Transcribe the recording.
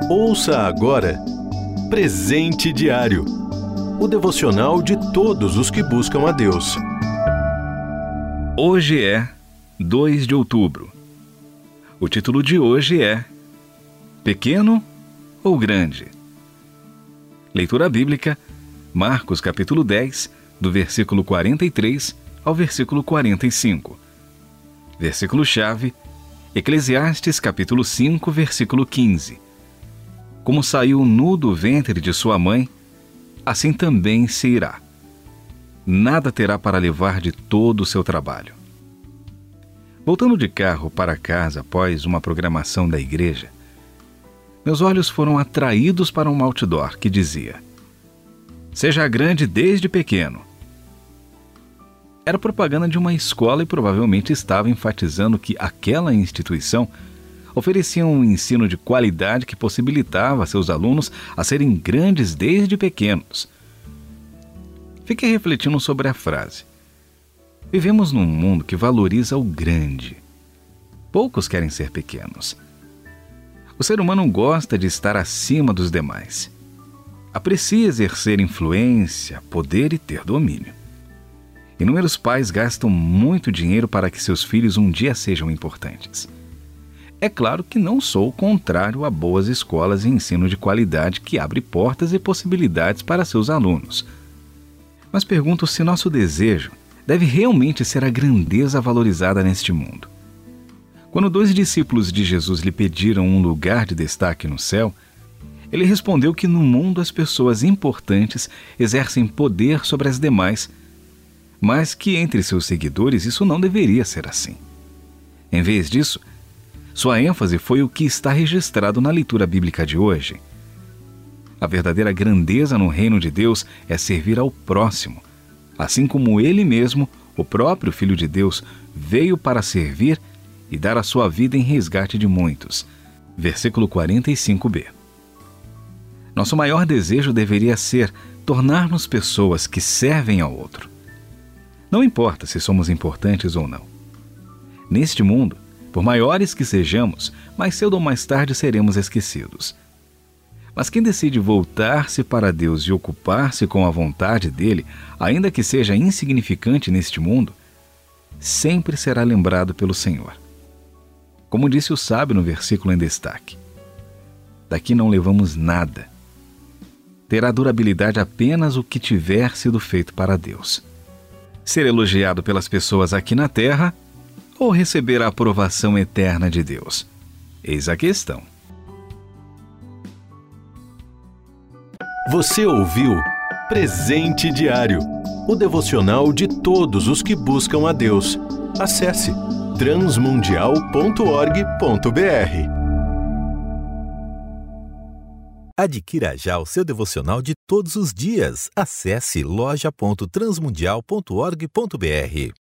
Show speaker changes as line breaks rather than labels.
Ouça agora Presente Diário, o devocional de todos os que buscam a Deus.
Hoje é 2 de outubro. O título de hoje é Pequeno ou Grande? Leitura bíblica, Marcos capítulo 10, do versículo 43 ao versículo 45. Versículo-chave, Eclesiastes capítulo 5, versículo 15. Como saiu nu do ventre de sua mãe, assim também se irá. Nada terá para levar de todo o seu trabalho. Voltando de carro para casa após uma programação da igreja, meus olhos foram atraídos para um outdoor que dizia: "Seja grande desde pequeno." Era propaganda de uma escola e provavelmente estava enfatizando que aquela instituição oferecia um ensino de qualidade que possibilitava a seus alunos a serem grandes desde pequenos. Fiquei refletindo sobre a frase. Vivemos num mundo que valoriza o grande. Poucos querem ser pequenos. O ser humano gosta de estar acima dos demais. Aprecia exercer influência, poder e ter domínio. Inúmeros pais gastam muito dinheiro para que seus filhos um dia sejam importantes. É claro que não sou contrário a boas escolas e ensino de qualidade que abre portas e possibilidades para seus alunos. Mas pergunto se nosso desejo deve realmente ser a grandeza valorizada neste mundo. Quando 2 discípulos de Jesus lhe pediram um lugar de destaque no céu, ele respondeu que no mundo as pessoas importantes exercem poder sobre as demais, mas que entre seus seguidores isso não deveria ser assim. Em vez disso, sua ênfase foi o que está registrado na leitura bíblica de hoje. A verdadeira grandeza no reino de Deus é servir ao próximo, assim como ele mesmo, o próprio Filho de Deus, veio para servir e dar a sua vida em resgate de muitos. Versículo 45b. Nosso maior desejo deveria ser tornar-nos pessoas que servem ao outro. Não importa se somos importantes ou não. Neste mundo, por maiores que sejamos, mais cedo ou mais tarde seremos esquecidos. Mas quem decide voltar-se para Deus e ocupar-se com a vontade dele, ainda que seja insignificante neste mundo, sempre será lembrado pelo Senhor. Como disse o sábio no versículo em destaque: daqui não levamos nada. Terá durabilidade apenas o que tiver sido feito para Deus. Ser elogiado pelas pessoas aqui na terra ou receber a aprovação eterna de Deus? Eis a questão.
Você ouviu Presente Diário, o devocional de todos os que buscam a Deus. Acesse transmundial.org.br.
Adquira já o seu devocional de todos os dias. Acesse loja.transmundial.org.br.